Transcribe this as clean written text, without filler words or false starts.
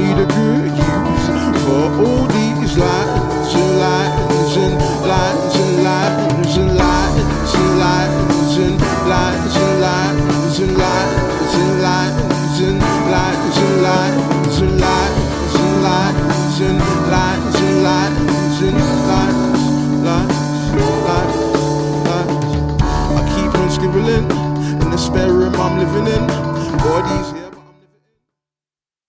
need a good use for all these lines and lines and lines and lines and lines and lines and lines and lines and lines and lines and lines and lines and lines and lines and lines and lines and lines. I keep on scribbling in the spare room I'm living in. All these